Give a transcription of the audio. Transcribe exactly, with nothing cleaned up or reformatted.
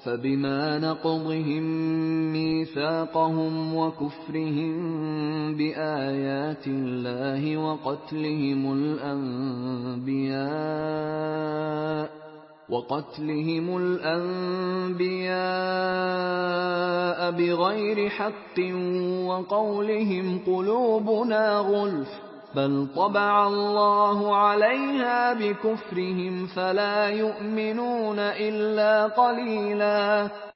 فبما نقضهم ميثاقهم وكفرهم بآيات الله وقتلهم الأنبياء وقتلهم الأنبياء بغير حق وقولهم قلوبنا غلف بل طبع الله عليها بكفرهم فلا يؤمنون إلا قليلا